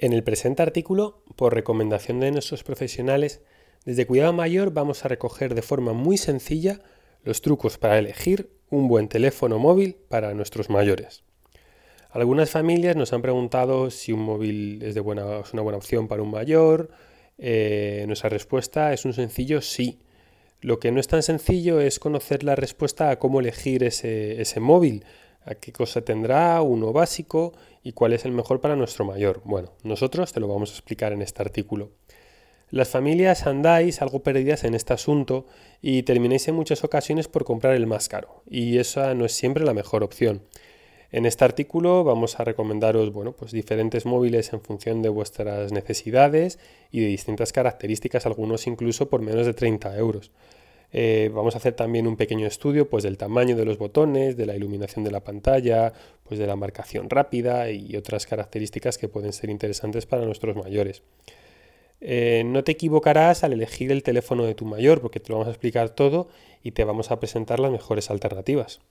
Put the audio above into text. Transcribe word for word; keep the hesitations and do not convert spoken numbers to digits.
En el presente artículo, por recomendación de nuestros profesionales, desde Cuidado Mayor vamos a recoger de forma muy sencilla los trucos para elegir un buen teléfono móvil para nuestros mayores. Algunas familias nos han preguntado si un móvil es, de buena, es una buena opción para un mayor. Eh, nuestra respuesta es un sencillo sí. Lo que no es tan sencillo es conocer la respuesta a cómo elegir ese, ese móvil, a qué cosa tendrá, uno básico y cuál es el mejor para nuestro mayor. Bueno, nosotros te lo vamos a explicar en este artículo. Las familias andáis algo perdidas en este asunto y termináis en muchas ocasiones por comprar el más caro, y esa no es siempre la mejor opción. En este artículo vamos a recomendaros bueno, pues diferentes móviles en función de vuestras necesidades y de distintas características, algunos incluso por menos de treinta euros. Eh, vamos a hacer también un pequeño estudio pues, del tamaño de los botones, de la iluminación de la pantalla, pues, de la marcación rápida y otras características que pueden ser interesantes para nuestros mayores. Eh, no te equivocarás al elegir el teléfono de tu mayor, porque te lo vamos a explicar todo y te vamos a presentar las mejores alternativas.